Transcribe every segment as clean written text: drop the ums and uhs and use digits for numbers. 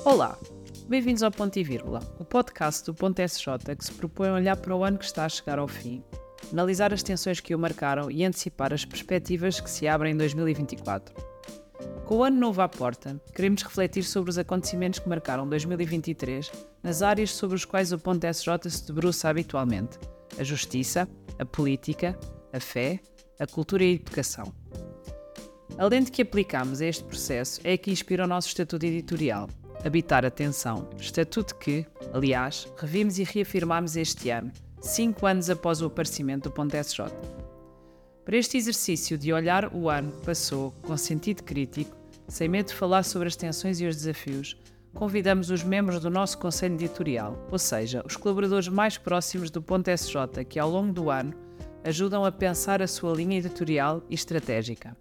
Olá, bem-vindos ao Ponto e Vírgula, o podcast do Ponto SJ que se propõe a olhar para o ano que está a chegar ao fim, analisar as tensões que o marcaram e antecipar as perspectivas que se abrem em 2024. Com o ano novo à porta, queremos refletir sobre os acontecimentos que marcaram 2023 nas áreas sobre as quais o Ponto SJ se debruça habitualmente: a justiça, a política, a fé, a cultura e a educação. A lente que aplicamos a este processo é a que inspira o nosso estatuto editorial, Habitar a Tensão, estatuto que, aliás, revimos e reafirmámos este ano, 5 anos após o aparecimento do Ponto SJ. Para este exercício de olhar o ano que passou com sentido crítico, sem medo de falar sobre as tensões e os desafios, convidamos os membros do nosso Conselho Editorial, ou seja, os colaboradores mais próximos do Ponto SJ que, ao longo do ano, ajudam a pensar a sua linha editorial e estratégica.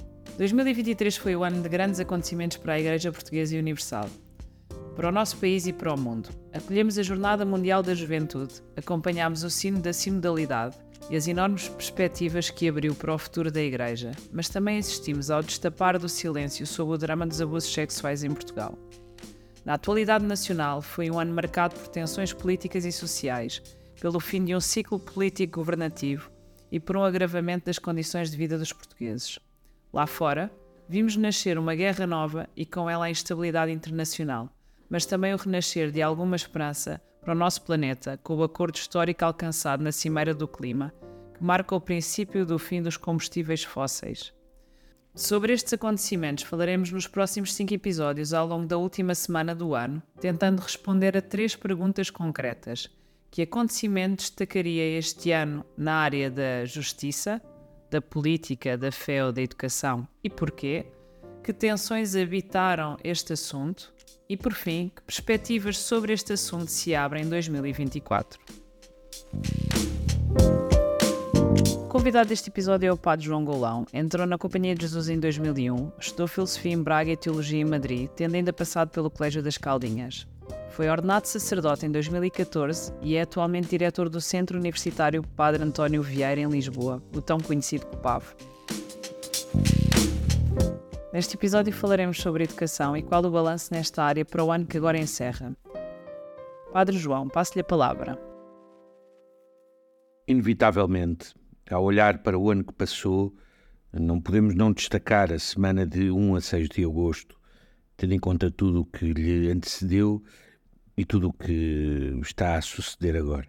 2023 foi o ano de grandes acontecimentos para a Igreja Portuguesa e Universal, para o nosso país e para o mundo. Acolhemos a Jornada Mundial da Juventude, acompanhámos o sino da sinodalidade e as enormes perspectivas que abriu para o futuro da Igreja, mas também assistimos ao destapar do silêncio sobre o drama dos abusos sexuais em Portugal. Na atualidade nacional, foi um ano marcado por tensões políticas e sociais, pelo fim de um ciclo político governativo e por um agravamento das condições de vida dos portugueses. Lá fora, vimos nascer uma guerra nova e com ela a instabilidade internacional, mas também o renascer de alguma esperança para o nosso planeta com o acordo histórico alcançado na Cimeira do Clima, que marca o princípio do fim dos combustíveis fósseis. Sobre estes acontecimentos falaremos nos próximos 5 episódios ao longo da última semana do ano, tentando responder a 3 perguntas concretas. Que acontecimento destacaria este ano na área da justiça, da política, da fé ou da educação e porquê? Que tensões habitaram este assunto? E, por fim, que perspectivas sobre este assunto se abrem em 2024? O convidado deste episódio é o Padre João Golão. Entrou na Companhia de Jesus em 2001, estudou Filosofia em Braga e Teologia em Madrid, tendo ainda passado pelo Colégio das Caldinhas. Foi ordenado sacerdote em 2014 e é atualmente diretor do Centro Universitário Padre António Vieira, em Lisboa, o tão conhecido COPAV. Neste episódio falaremos sobre educação e qual o balanço nesta área para o ano que agora encerra. Padre João, passo-lhe a palavra. Inevitavelmente, ao olhar para o ano que passou, não podemos não destacar a semana de 1 a 6 de agosto, tendo em conta tudo o que lhe antecedeu e tudo o que está a suceder agora.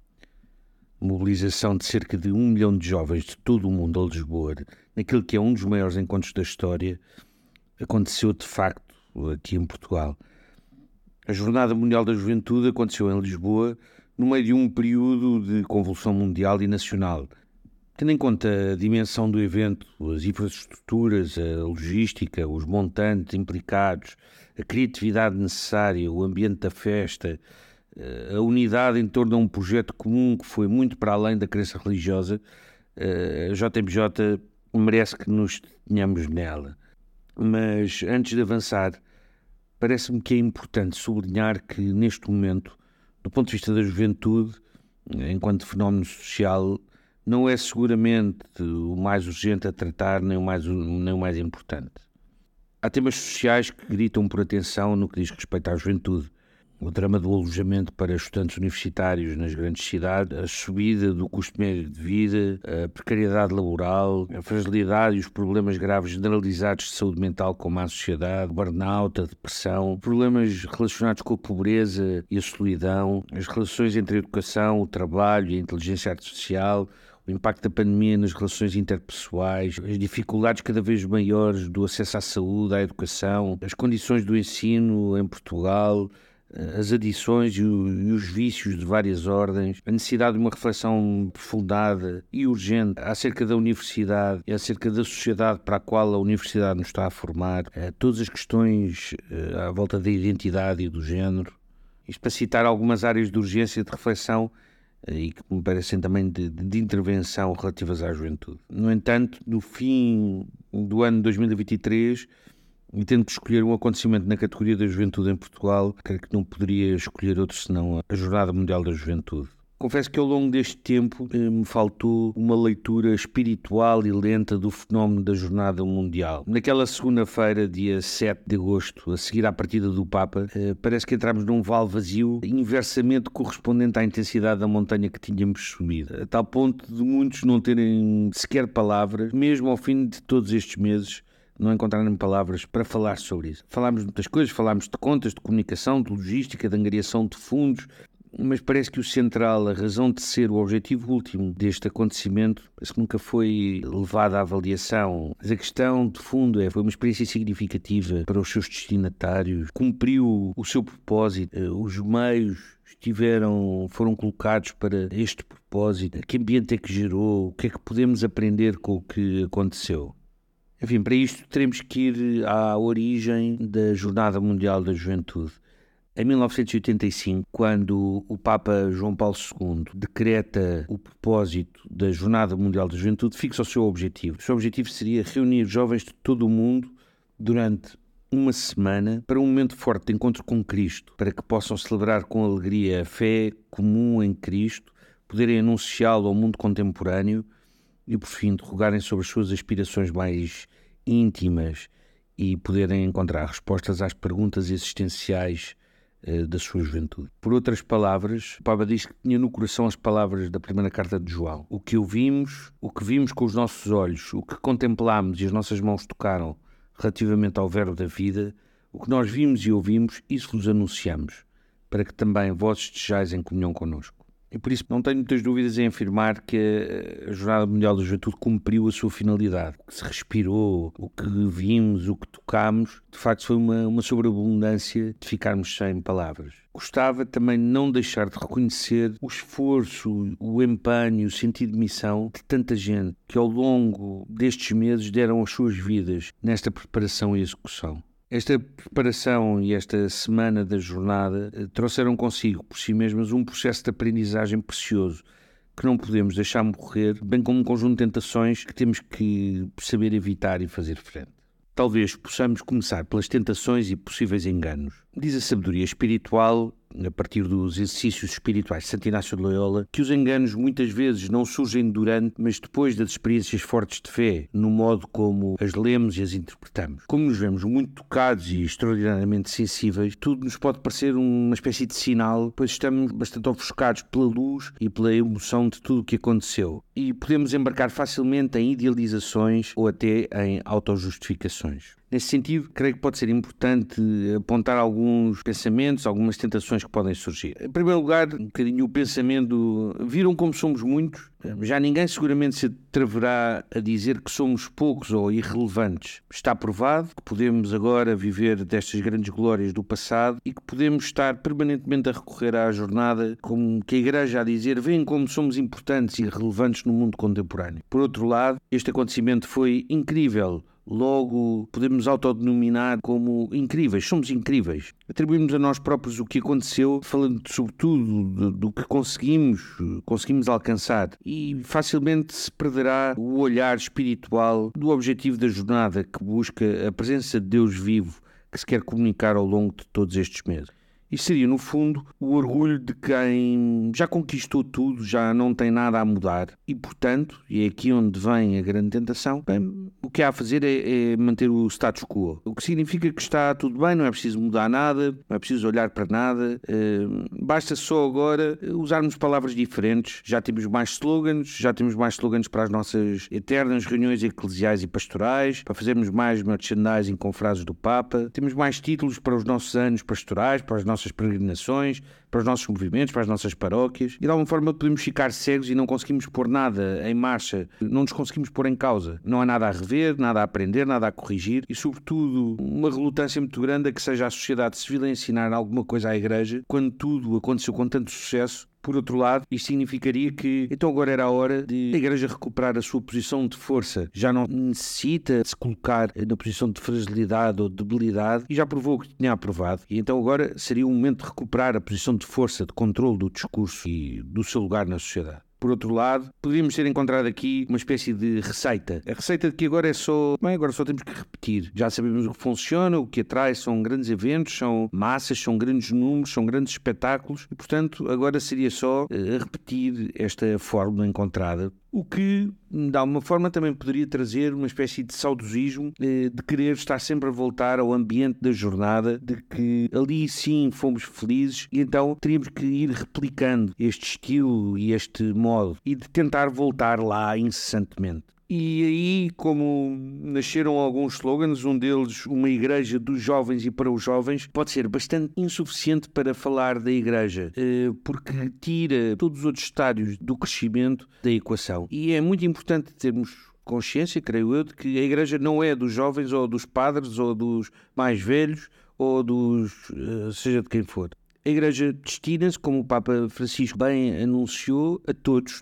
Mobilização de cerca de 1 milhão de jovens de todo o mundo a Lisboa, naquele que é um dos maiores encontros da história, aconteceu de facto aqui em Portugal. A Jornada Mundial da Juventude aconteceu em Lisboa no meio de um período de convulsão mundial e nacional. Tendo em conta a dimensão do evento, as infraestruturas, a logística, os montantes implicados, a criatividade necessária, o ambiente da festa, a unidade em torno a um projeto comum que foi muito para além da crença religiosa, a JMJ merece que nos tenhamos nela. Mas antes de avançar, parece-me que é importante sublinhar que neste momento, do ponto de vista da juventude, enquanto fenómeno social, não é seguramente o mais urgente a tratar, nem o mais importante. Há temas sociais que gritam por atenção no que diz respeito à juventude. O drama do alojamento para estudantes universitários nas grandes cidades, a subida do custo médio de vida, a precariedade laboral, a fragilidade e os problemas graves generalizados de saúde mental como a sociedade, o burnout, a depressão, problemas relacionados com a pobreza e a solidão, as relações entre a educação, o trabalho e a inteligência artificial, o impacto da pandemia nas relações interpessoais, as dificuldades cada vez maiores do acesso à saúde, à educação, as condições do ensino em Portugal, as adições e os vícios de várias ordens, a necessidade de uma reflexão aprofundada e urgente acerca da universidade e acerca da sociedade para a qual a universidade nos está a formar, todas as questões à volta da identidade e do género. Isto para citar algumas áreas de urgência de reflexão e que me parecem também de intervenção relativas à juventude. No entanto, no fim do ano 2023, e tendo que escolher um acontecimento na categoria da juventude em Portugal, creio que não poderia escolher outro senão a Jornada Mundial da Juventude. Confesso que ao longo deste tempo me faltou uma leitura espiritual e lenta do fenómeno da Jornada Mundial. Naquela segunda-feira, dia 7 de agosto, a seguir à partida do Papa, parece que entramos num vale vazio inversamente correspondente à intensidade da montanha que tínhamos subido, a tal ponto de muitos não terem sequer palavras, mesmo ao fim de todos estes meses, não encontrarem palavras para falar sobre isso. Falámos de muitas coisas, falámos de contas, de comunicação, de logística, de angariação de fundos, mas parece que o central, a razão de ser, o objetivo último deste acontecimento, parece que nunca foi levado à avaliação. Mas a questão de fundo foi uma experiência significativa para os seus destinatários, cumpriu o seu propósito, os meios foram colocados para este propósito, que ambiente é que gerou, o que é que podemos aprender com o que aconteceu. Enfim, para isto teremos que ir à origem da Jornada Mundial da Juventude. Em 1985, quando o Papa João Paulo II decreta o propósito da Jornada Mundial da Juventude, fixa o seu objetivo. O seu objetivo seria reunir jovens de todo o mundo durante uma semana para um momento forte de encontro com Cristo, para que possam celebrar com alegria a fé comum em Cristo, poderem anunciá-lo ao mundo contemporâneo e, por fim, interrogarem sobre as suas aspirações mais íntimas e poderem encontrar respostas às perguntas existenciais da sua juventude. Por outras palavras, o Papa diz que tinha no coração as palavras da primeira carta de João. O que vimos com os nossos olhos, o que contemplámos e as nossas mãos tocaram relativamente ao verbo da vida, o que nós vimos e ouvimos, isso vos anunciamos, para que também vós estejais em comunhão connosco. E por isso não tenho muitas dúvidas em afirmar que a Jornada Mundial da Juventude cumpriu a sua finalidade. O que se respirou, o que vimos, o que tocámos, de facto foi uma sobreabundância de ficarmos sem palavras. Gostava também de não deixar de reconhecer o esforço, o empenho, o sentido de missão de tanta gente que ao longo destes meses deram as suas vidas nesta preparação e execução. Esta preparação e esta semana da jornada trouxeram consigo, por si mesmas, um processo de aprendizagem precioso que não podemos deixar morrer, bem como um conjunto de tentações que temos que saber evitar e fazer frente. Talvez possamos começar pelas tentações e possíveis enganos. Diz a sabedoria espiritual, a partir dos exercícios espirituais de Santo Inácio de Loyola, que os enganos muitas vezes não surgem durante, mas depois das experiências fortes de fé, no modo como as lemos e as interpretamos. Como nos vemos muito tocados e extraordinariamente sensíveis, tudo nos pode parecer uma espécie de sinal, pois estamos bastante ofuscados pela luz e pela emoção de tudo o que aconteceu. E podemos embarcar facilmente em idealizações ou até em autojustificações. Nesse sentido, creio que pode ser importante apontar alguns pensamentos, algumas tentações que podem surgir. Em primeiro lugar, um bocadinho o pensamento, viram como somos muitos? Já ninguém seguramente se atreverá a dizer que somos poucos ou irrelevantes. Está provado que podemos agora viver destas grandes glórias do passado e que podemos estar permanentemente a recorrer à jornada, como que a Igreja a dizer, veem como somos importantes e relevantes no mundo contemporâneo. Por outro lado, este acontecimento foi incrível. Logo, podemos autodenominar como incríveis, somos incríveis. Atribuímos a nós próprios o que aconteceu, falando sobretudo do que conseguimos alcançar, e facilmente se perderá o olhar espiritual do objetivo da jornada que busca a presença de Deus vivo que se quer comunicar ao longo de todos estes meses. Isto seria, no fundo, o orgulho de quem já conquistou tudo, já não tem nada a mudar e, portanto, e é aqui onde vem a grande tentação, bem, o que há a fazer é manter o status quo. O que significa que está tudo bem, não é preciso mudar nada, não é preciso olhar para nada, basta só agora usarmos palavras diferentes. Já temos mais slogans para as nossas eternas reuniões eclesiais e pastorais, para fazermos mais merchandising com frases do Papa, temos mais títulos para os nossos anos pastorais, para as nossas peregrinações, para os nossos movimentos, para as nossas paróquias, e de alguma forma podemos ficar cegos e não conseguimos pôr nada em marcha, não nos conseguimos pôr em causa. Não há nada a rever, nada a aprender, nada a corrigir e, sobretudo, uma relutância muito grande a que seja a sociedade civil a ensinar alguma coisa à Igreja, quando tudo aconteceu com tanto sucesso. Por outro lado, isto significaria que então agora era a hora de a Igreja recuperar a sua posição de força. Já não necessita de se colocar na posição de fragilidade ou debilidade e já provou o que tinha aprovado. E então agora seria o momento de recuperar a posição de força, de controle do discurso e do seu lugar na sociedade. Por outro lado, poderíamos ter encontrado aqui uma espécie de receita. A receita de que agora é só... agora só temos que repetir. Já sabemos o que funciona, o que atrai são grandes eventos, são massas, são grandes números, são grandes espetáculos e, portanto, agora seria só repetir esta fórmula encontrada. O que, de alguma forma, também poderia trazer uma espécie de saudosismo de querer estar sempre a voltar ao ambiente da jornada, de que ali sim fomos felizes e então teríamos que ir replicando este estilo e este modo e de tentar voltar lá incessantemente. E aí, como nasceram alguns slogans, um deles, uma igreja dos jovens e para os jovens, pode ser bastante insuficiente para falar da igreja, porque tira todos os outros estádios do crescimento da equação. E é muito importante termos consciência, creio eu, de que a igreja não é dos jovens ou dos padres ou dos mais velhos ou dos... seja de quem for. A Igreja destina-se, como o Papa Francisco bem anunciou, a todos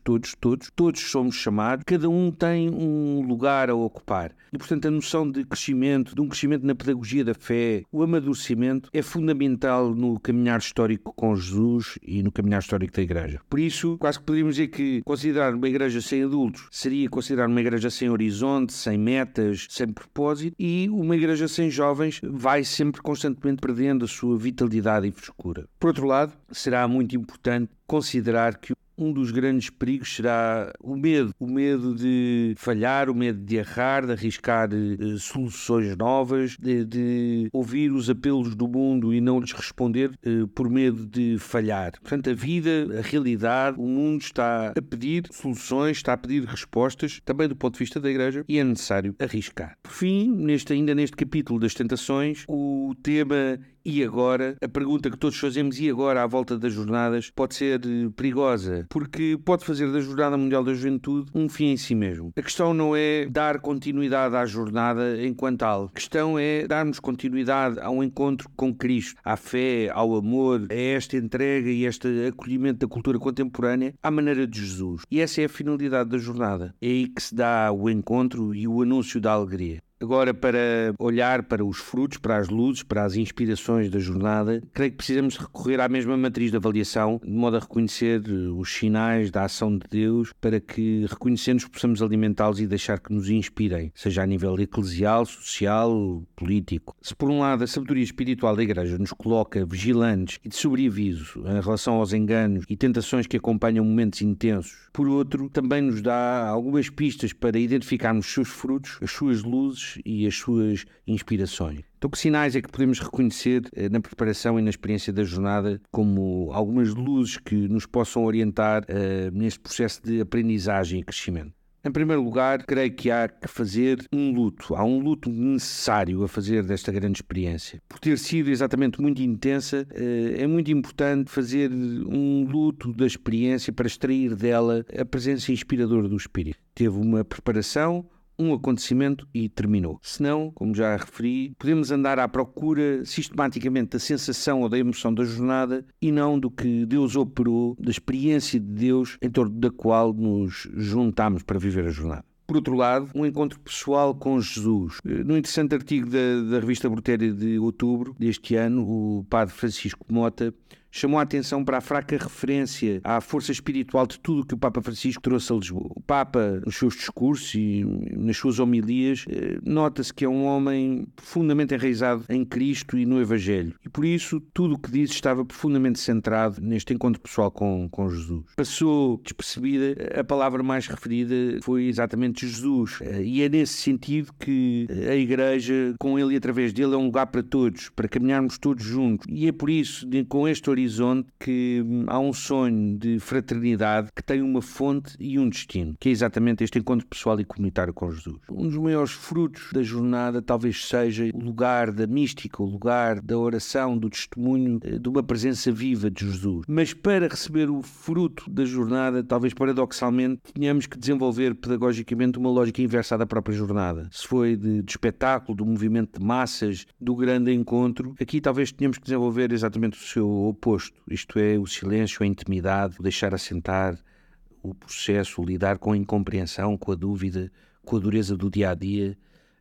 somos chamados, cada um tem um lugar a ocupar. E, portanto, a noção de crescimento, de um crescimento na pedagogia da fé, o amadurecimento, é fundamental no caminhar histórico com Jesus e no caminhar histórico da Igreja. Por isso, quase que poderíamos dizer que considerar uma Igreja sem adultos seria considerar uma Igreja sem horizonte, sem metas, sem propósito, e uma Igreja sem jovens vai sempre constantemente perdendo a sua vitalidade e frescura. Por outro lado, será muito importante considerar que um dos grandes perigos será o medo de falhar, o medo de errar, de arriscar soluções novas, de ouvir os apelos do mundo e não lhes responder por medo de falhar. Portanto, a vida, a realidade, o mundo está a pedir soluções, está a pedir respostas, também do ponto de vista da Igreja, e é necessário arriscar. Por fim, ainda neste capítulo das tentações, o tema "e agora?", a pergunta que todos fazemos "e agora?" à volta das jornadas, pode ser perigosa, porque pode fazer da Jornada Mundial da Juventude um fim em si mesmo. A questão não é dar continuidade à jornada enquanto tal. A questão é darmos continuidade ao encontro com Cristo, à fé, ao amor, a esta entrega e este acolhimento da cultura contemporânea à maneira de Jesus. E essa é a finalidade da jornada. É aí que se dá o encontro e o anúncio da alegria. Agora, para olhar para os frutos, para as luzes, para as inspirações da jornada, creio que precisamos recorrer à mesma matriz de avaliação, de modo a reconhecer os sinais da ação de Deus, para que, reconhecendo-os, possamos alimentá-los e deixar que nos inspirem, seja a nível eclesial, social, político. Se, por um lado, a sabedoria espiritual da Igreja nos coloca vigilantes e de sobreaviso em relação aos enganos e tentações que acompanham momentos intensos, por outro, também nos dá algumas pistas para identificarmos os seus frutos, as suas luzes e as suas inspirações. Então, que sinais é que podemos reconhecer na preparação e na experiência da jornada como algumas luzes que nos possam orientar neste processo de aprendizagem e crescimento? Em primeiro lugar, creio que há que fazer um luto. Há um luto necessário a fazer desta grande experiência. Por ter sido exatamente muito intensa, é muito importante fazer um luto da experiência para extrair dela a presença inspiradora do Espírito. Teve uma preparação, um acontecimento e terminou. Senão, como já referi, podemos andar à procura sistematicamente da sensação ou da emoção da jornada e não do que Deus operou, da experiência de Deus em torno da qual nos juntamos para viver a jornada. Por outro lado, um encontro pessoal com Jesus. No interessante artigo da revista Brutéria de outubro deste ano, o padre Francisco Mota chamou a atenção para a fraca referência à força espiritual de tudo o que o Papa Francisco trouxe a Lisboa. O Papa, nos seus discursos e nas suas homilias, nota-se que é um homem profundamente enraizado em Cristo e no Evangelho. E por isso, tudo o que diz estava profundamente centrado neste encontro pessoal com Jesus. Passou despercebida, a palavra mais referida foi exatamente Jesus. E é nesse sentido que a Igreja, com ele e através dele, é um lugar para todos, para caminharmos todos juntos. E é por isso, com este horizonte, que há um sonho de fraternidade que tem uma fonte e um destino, que é exatamente este encontro pessoal e comunitário com Jesus. Um dos maiores frutos da jornada talvez seja o lugar da mística, o lugar da oração, do testemunho, de uma presença viva de Jesus. Mas para receber o fruto da jornada, talvez paradoxalmente, tenhamos que desenvolver pedagogicamente uma lógica inversa da própria jornada. Se foi de espetáculo, do movimento de massas, do grande encontro, aqui talvez tenhamos que desenvolver exatamente o seu oposto. Isto é, o silêncio, a intimidade, o deixar assentar o processo, o lidar com a incompreensão, com a dúvida, com a dureza do dia-a-dia,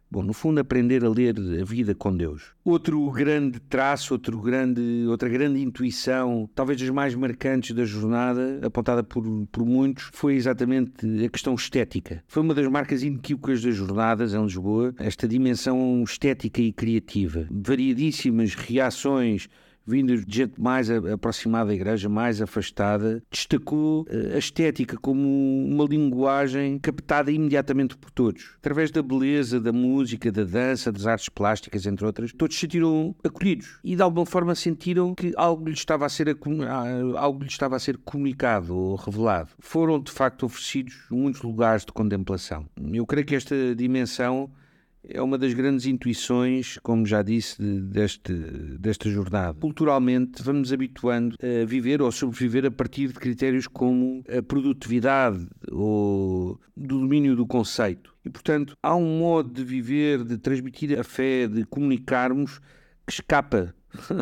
Bom, no fundo, aprender a ler a vida com Deus. Outro grande traço, outra grande intuição, talvez das mais marcantes da jornada, apontada por muitos, foi exatamente a questão estética. Foi uma das marcas inequívocas das jornadas em Lisboa, esta dimensão estética e criativa. Variadíssimas reações vindas de gente mais aproximada da igreja, mais afastada, destacou a estética como uma linguagem captada imediatamente por todos. Através da beleza, da música, da dança, das artes plásticas, entre outras, todos se sentiram acolhidos e de alguma forma sentiram que algo lhes estava a ser comunicado ou revelado. Foram de facto oferecidos muitos lugares de contemplação. Eu creio que esta dimensão é uma das grandes intuições, como já disse, desta jornada. Culturalmente, vamos nos habituando a viver ou sobreviver a partir de critérios como a produtividade ou do domínio do conceito. E, portanto, há um modo de viver, de transmitir a fé, de comunicarmos, que escapa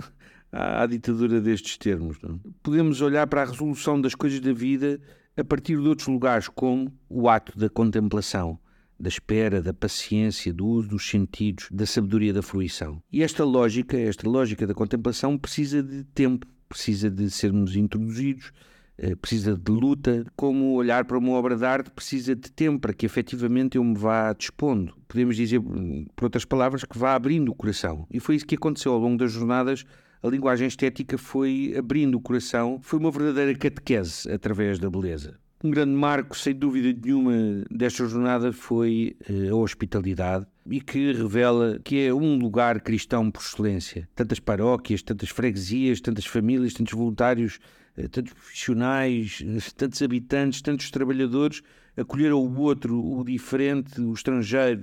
à ditadura destes termos. Não? Podemos olhar para a resolução das coisas da vida a partir de outros lugares, como o ato da contemplação, da espera, da paciência, do uso dos sentidos, da sabedoria da fruição. E esta lógica da contemplação precisa de tempo, precisa de sermos introduzidos, precisa de luta. Como olhar para uma obra de arte precisa de tempo para que efetivamente eu me vá dispondo. Podemos dizer, por outras palavras, que vá abrindo o coração. E foi isso que aconteceu ao longo das jornadas. A linguagem estética foi abrindo o coração, foi uma verdadeira catequese através da beleza. Um grande marco, sem dúvida nenhuma, desta jornada foi a hospitalidade e que revela que é um lugar cristão por excelência. Tantas paróquias, tantas freguesias, tantas famílias, tantos voluntários, tantos profissionais, tantos habitantes, tantos trabalhadores acolheram o outro, o diferente, o estrangeiro,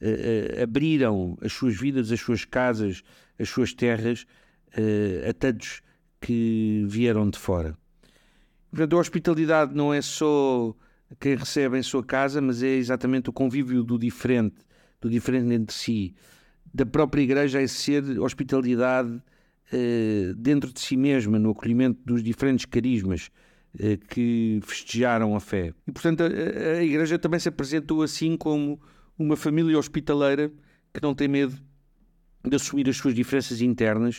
abriram as suas vidas, as suas casas, as suas terras a tantos que vieram de fora. Portanto, a hospitalidade não é só quem recebe em sua casa, mas é exatamente o convívio do diferente entre si. Da própria igreja é ser hospitalidade dentro de si mesma, no acolhimento dos diferentes carismas que festejaram a fé. E, portanto, a igreja também se apresentou assim como uma família hospitaleira que não tem medo de assumir as suas diferenças internas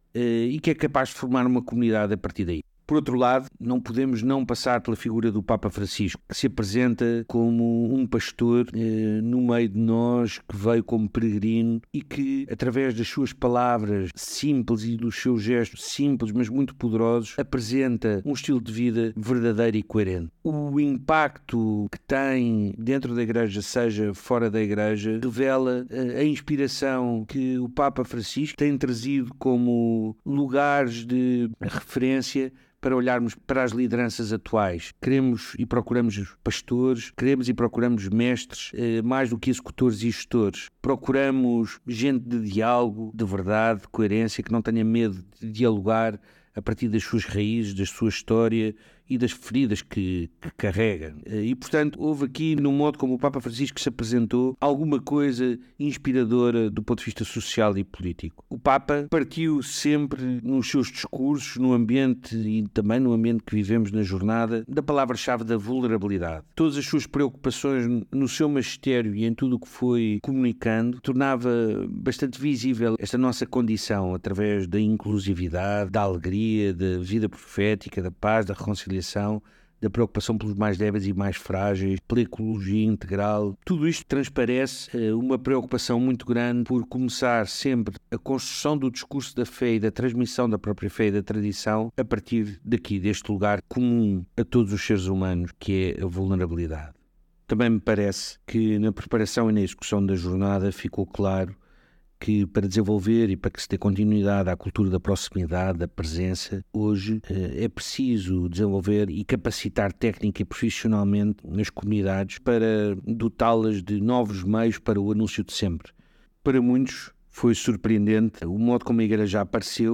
e que é capaz de formar uma comunidade a partir daí. Por outro lado, não podemos não passar pela figura do Papa Francisco, que se apresenta como um pastor no meio de nós, que veio como peregrino e que, através das suas palavras simples e dos seus gestos simples, mas muito poderosos, apresenta um estilo de vida verdadeiro e coerente. O impacto que tem dentro da Igreja, seja fora da Igreja, revela a inspiração que o Papa Francisco tem trazido como lugares de referência para olharmos para as lideranças atuais. Queremos e procuramos pastores, queremos e procuramos mestres, mais do que executores e gestores. Procuramos gente de diálogo, de verdade, de coerência, que não tenha medo de dialogar a partir das suas raízes, da sua história e das feridas que carrega. E, portanto, houve aqui, no modo como o Papa Francisco se apresentou, alguma coisa inspiradora do ponto de vista social e político. O Papa partiu sempre nos seus discursos, no ambiente e também no ambiente que vivemos na jornada, da palavra-chave da vulnerabilidade. Todas as suas preocupações no seu magistério e em tudo o que foi comunicando, tornava bastante visível esta nossa condição através da inclusividade, da alegria, da vida profética, da paz, da reconciliação, da preocupação pelos mais débeis e mais frágeis, pela ecologia integral. Tudo isto transparece uma preocupação muito grande por começar sempre a construção do discurso da fé e da transmissão da própria fé e da tradição a partir daqui, deste lugar comum a todos os seres humanos, que é a vulnerabilidade. Também me parece que na preparação e na execução da jornada ficou claro que para desenvolver e para que se dê continuidade à cultura da proximidade, da presença, hoje é preciso desenvolver e capacitar técnica e profissionalmente nas comunidades para dotá-las de novos meios para o anúncio de sempre. Para muitos foi surpreendente o modo como a igreja apareceu,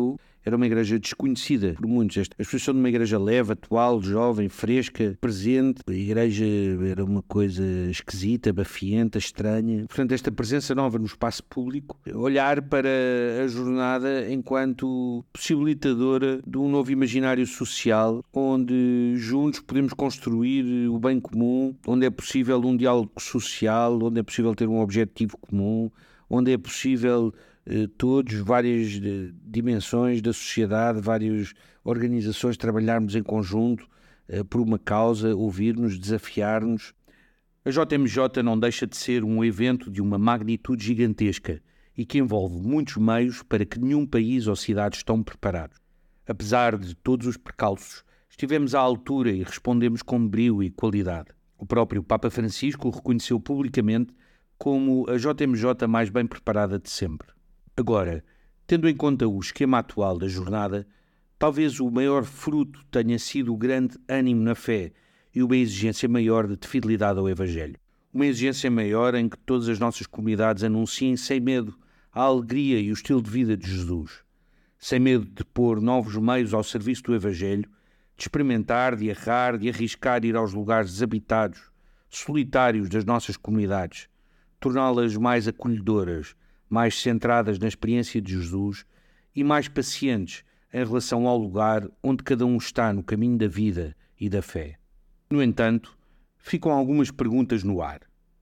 era uma igreja desconhecida por muitos. A exposição de uma igreja leve, atual, jovem, fresca, presente. A igreja era uma coisa esquisita, bafienta, estranha. Portanto, esta presença nova no espaço público, olhar para a jornada enquanto possibilitadora de um novo imaginário social, onde juntos podemos construir o bem comum, onde é possível um diálogo social, onde é possível ter um objetivo comum, onde é possível todos, várias dimensões da sociedade, várias organizações, trabalharmos em conjunto por uma causa, ouvir-nos, desafiar-nos. A JMJ não deixa de ser um evento de uma magnitude gigantesca e que envolve muitos meios para que nenhum país ou cidade estão preparados. Apesar de todos os percalços, estivemos à altura e respondemos com brio e qualidade. O próprio Papa Francisco reconheceu publicamente como a JMJ mais bem preparada de sempre. Agora, tendo em conta o esquema atual da jornada, talvez o maior fruto tenha sido o grande ânimo na fé e uma exigência maior de fidelidade ao Evangelho. Uma exigência maior em que todas as nossas comunidades anunciem sem medo a alegria e o estilo de vida de Jesus, sem medo de pôr novos meios ao serviço do Evangelho, de experimentar, de errar, de arriscar ir aos lugares desabitados, solitários das nossas comunidades, torná-las mais acolhedoras, mais centradas na experiência de Jesus e mais pacientes em relação ao lugar onde cada um está no caminho da vida e da fé. No entanto, ficam algumas perguntas no ar.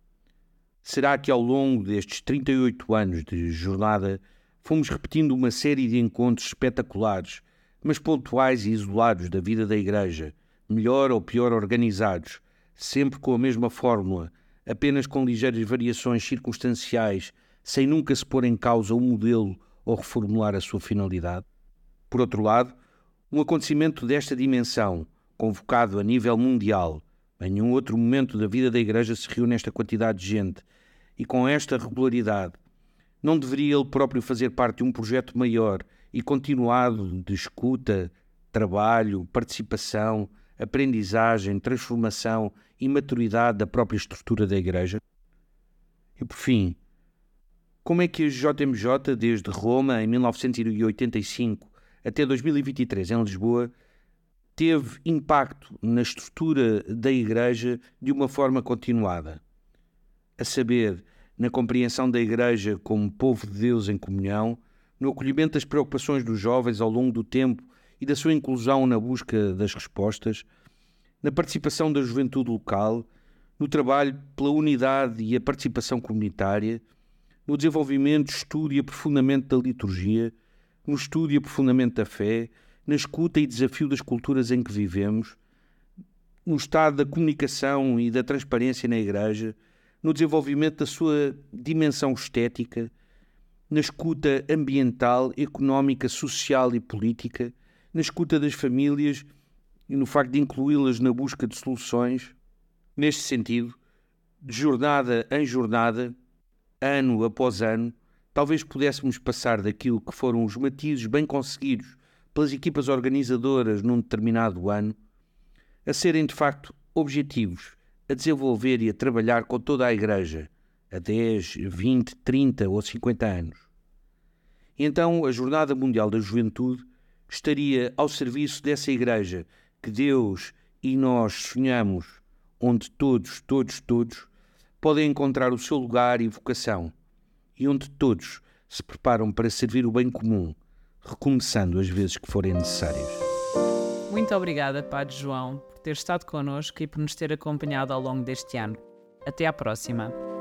Será que ao longo destes 38 anos de jornada fomos repetindo uma série de encontros espetaculares, mas pontuais e isolados da vida da Igreja, melhor ou pior organizados, sempre com a mesma fórmula, apenas com ligeiras variações circunstanciais, sem nunca se pôr em causa o modelo ou reformular a sua finalidade? Por outro lado, um acontecimento desta dimensão, convocado a nível mundial, em nenhum outro momento da vida da Igreja se reúne esta quantidade de gente, e com esta regularidade, não deveria ele próprio fazer parte de um projeto maior e continuado de escuta, trabalho, participação, aprendizagem, transformação e maturidade da própria estrutura da Igreja? E por fim, como é que a JMJ, desde Roma, em 1985, até 2023, em Lisboa, teve impacto na estrutura da Igreja de uma forma continuada? A saber, na compreensão da Igreja como povo de Deus em comunhão, no acolhimento das preocupações dos jovens ao longo do tempo e da sua inclusão na busca das respostas, na participação da juventude local, no trabalho pela unidade e a participação comunitária, no desenvolvimento, estudo e aprofundamento da liturgia, no estudo e aprofundamento da fé, na escuta e desafio das culturas em que vivemos, no estado da comunicação e da transparência na Igreja, no desenvolvimento da sua dimensão estética, na escuta ambiental, económica, social e política, na escuta das famílias e no facto de incluí-las na busca de soluções. Neste sentido, de jornada em jornada, ano após ano, talvez pudéssemos passar daquilo que foram os matizes bem conseguidos pelas equipas organizadoras num determinado ano, a serem de facto objetivos, a desenvolver e a trabalhar com toda a Igreja, a 10, 20, 30 ou 50 anos. E então a Jornada Mundial da Juventude estaria ao serviço dessa Igreja que Deus e nós sonhamos, onde todos podem encontrar o seu lugar e vocação, e onde todos se preparam para servir o bem comum, recomeçando as vezes que forem necessárias. Muito obrigada, Padre João, por ter estado connosco e por nos ter acompanhado ao longo deste ano. Até à próxima.